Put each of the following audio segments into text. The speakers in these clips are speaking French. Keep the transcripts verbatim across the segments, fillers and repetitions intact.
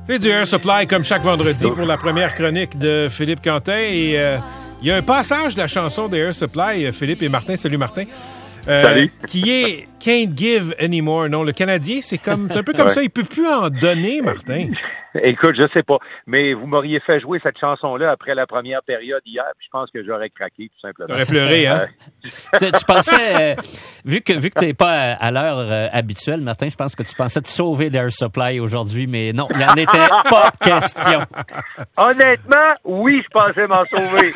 C'est du Air Supply comme chaque vendredi pour la première chronique de Philippe Quentin. Et euh, il y a un passage de la chanson de Air Supply, Philippe et Martin. Salut Martin. Euh, Salut. Qui est Can't Give Anymore. Non, le Canadien, c'est comme c'est un peu comme ouais. ça. Il peut plus en donner, Martin. Écoute, je sais pas, mais vous m'auriez fait jouer cette chanson-là après la première période hier, puis je pense que j'aurais craqué, tout simplement. T'aurais pleuré, hein? tu, tu pensais, euh, vu que vu que tu n'es pas à, à l'heure euh, habituelle, Martin, je pense que tu pensais te sauver d'Air Supply aujourd'hui, mais non, il n'y en était pas question. Honnêtement, oui, je pensais m'en sauver.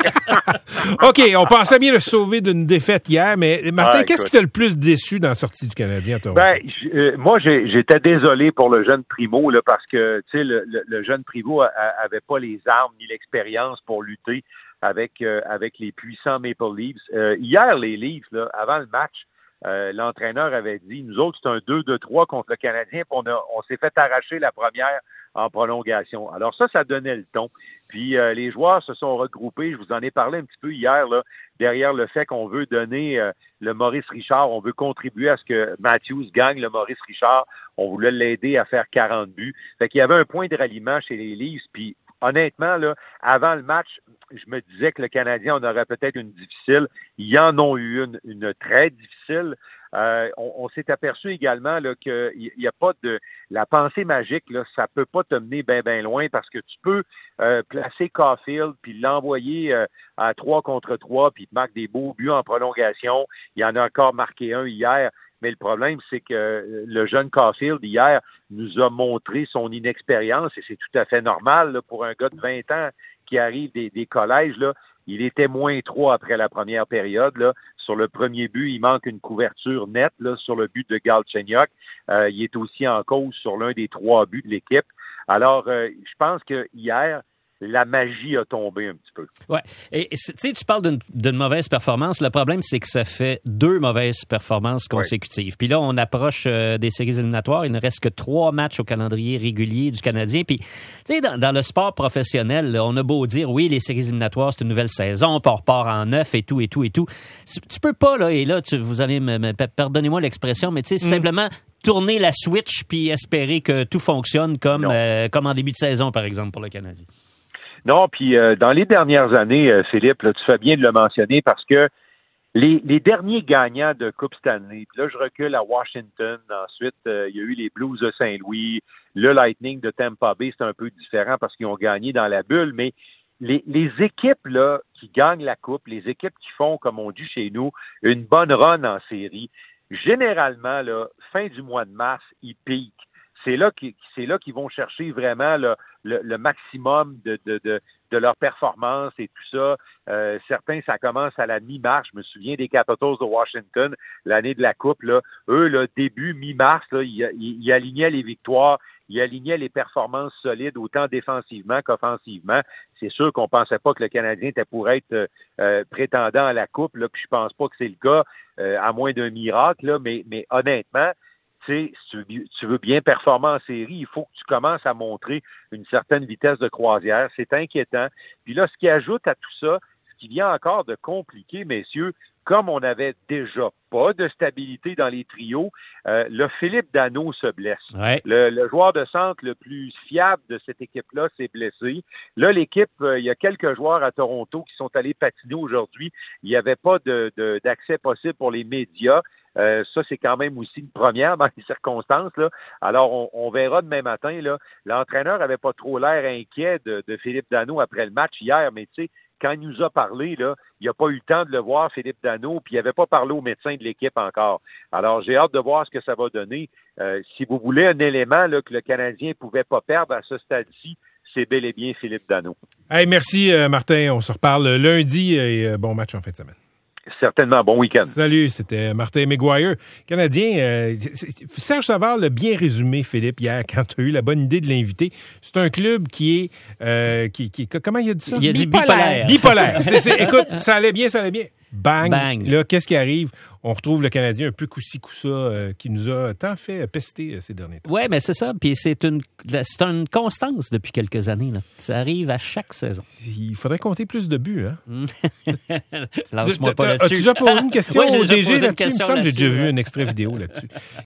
OK, on pensait bien le sauver d'une défaite hier, mais Martin, ah, qu'est-ce qui t'a le plus déçu dans la sortie du Canadien à Toronto? Ben, euh, moi, j'ai, j'étais désolé pour le jeune Primo, là, parce que, tu sais, le Le, le jeune Primo avait pas les armes ni l'expérience pour lutter avec euh, avec les puissants Maple Leafs. Euh, hier, les Leafs, là, avant le match, euh, l'entraîneur avait dit, nous autres, c'est un deux deux trois contre le Canadien, puis on, a, on s'est fait arracher la première en prolongation. Alors ça, ça donnait le ton. Puis euh, les joueurs se sont regroupés, je vous en ai parlé un petit peu hier, là, derrière le fait qu'on veut donner euh, le Maurice Richard, on veut contribuer à ce que Matthews gagne le Maurice Richard, on voulait l'aider à faire quarante buts. Fait qu'il y avait un point de ralliement chez les Leafs, puis honnêtement, là, avant le match, je me disais que le Canadien en aurait peut-être une difficile. Ils en ont eu une, une très difficile. Euh, on, on s'est aperçu également là, qu'il n'y a pas de... La pensée magique, là, ça peut pas te mener bien, bien loin parce que tu peux euh, placer Caulfield puis l'envoyer euh, à trois contre trois puis il marque des beaux buts en prolongation. Il en a encore marqué un hier. Mais le problème, c'est que le jeune Caulfield, hier, nous a montré son inexpérience et c'est tout à fait normal là, pour un gars de vingt ans qui arrive des, des collèges. Là, il était moins trois après la première période. Là. Sur le premier but, il manque une couverture nette là, sur le but de Galchenyuk. Euh, il est aussi en cause sur l'un des trois buts de l'équipe. Alors, euh, je pense que hier, la magie a tombé un petit peu. Ouais. Et tu sais, tu parles d'une, d'une mauvaise performance. Le problème, c'est que ça fait deux mauvaises performances consécutives. Ouais. Puis là, on approche euh, des séries éliminatoires. Il ne reste que trois matchs au calendrier régulier du Canadien. Puis, tu sais, dans, dans le sport professionnel, là, on a beau dire, oui, les séries éliminatoires, c'est une nouvelle saison, puis on repart en neuf et tout, et tout, et tout. Tu peux pas, là, et là, tu, vous allez me, me pardonnez-moi l'expression, mais tu sais, mm. simplement tourner la switch puis espérer que tout fonctionne comme, euh, comme en début de saison, par exemple, pour le Canadien. Non, puis euh, dans les dernières années, euh, Philippe, là, tu fais bien de le mentionner parce que les, les derniers gagnants de Coupe Stanley, puis là, je recule à Washington, ensuite, euh, il y a eu les Blues de Saint-Louis, le Lightning de Tampa Bay, c'est un peu différent parce qu'ils ont gagné dans la bulle, mais les, les équipes là qui gagnent la Coupe, les équipes qui font, comme on dit chez nous, une bonne run en série, généralement, là, fin du mois de mars, ils piquent. C'est là qu'ils, c'est là qu'ils vont chercher vraiment le, le, le maximum de, de, de, de leur performance et tout ça. Euh, certains, ça commence à la mi-mars. Je me souviens des Capitals de Washington, l'année de la Coupe. Là. Eux, là, début mi-mars, là, ils, ils, ils alignaient les victoires, ils alignaient les performances solides, autant défensivement qu'offensivement. C'est sûr qu'on pensait pas que le Canadien était pour être euh, prétendant à la Coupe, là, puis je pense pas que c'est le cas, euh, à moins d'un miracle, là, mais, mais honnêtement, tu sais, si tu veux bien performer en série, il faut que tu commences à montrer une certaine vitesse de croisière. C'est inquiétant. Puis là, ce qui ajoute à tout ça, ce qui vient encore de compliquer, messieurs, comme on n'avait déjà pas de stabilité dans les trios, euh, le Philippe Danault se blesse. Ouais. Le, le joueur de centre le plus fiable de cette équipe-là s'est blessé. Là, l'équipe, euh, il y a quelques joueurs à Toronto qui sont allés patiner aujourd'hui. Il n'y avait pas de, de, d'accès possible pour les médias. Euh, ça, c'est quand même aussi une première dans les circonstances, là. Alors, on, on verra demain matin, là. L'entraîneur avait pas trop l'air inquiet de, de Philippe Danault après le match hier, mais tu sais, quand il nous a parlé, là, il n'a pas eu le temps de le voir, Philippe Danault, puis il n'avait pas parlé au médecin de l'équipe encore. Alors, j'ai hâte de voir ce que ça va donner. Euh, si vous voulez un élément là, que le Canadien ne pouvait pas perdre à ce stade-ci, c'est bel et bien Philippe Danault. Hey, merci, euh, Martin. On se reparle lundi et euh, bon match en fin de semaine. Certainement, bon week-end. Salut, c'était Martin McGuire. Canadien, euh, Serge Savard l'a bien résumé, Philippe, hier, quand tu as eu la bonne idée de l'inviter. C'est un club qui est... Euh, qui, qui, comment il a dit ça? Il a dit bipolaire. Bipolaire. c'est, c'est, écoute, ça allait bien, ça allait bien. Bang. Bang. Là, qu'est-ce qui arrive? On retrouve le Canadien un peu coup-ci, coup-ça, euh, qui nous a tant fait pester euh, ces derniers temps. Oui, mais c'est ça. Puis c'est une, c'est une constance depuis quelques années. Là. Ça arrive à chaque saison. Il faudrait compter plus de buts, hein? Lance-moi pas t'as, là-dessus. As-tu déjà posé une question oui, au D G là-dessus? là-dessus? Il me semble que j'ai déjà vu un extrait vidéo là-dessus.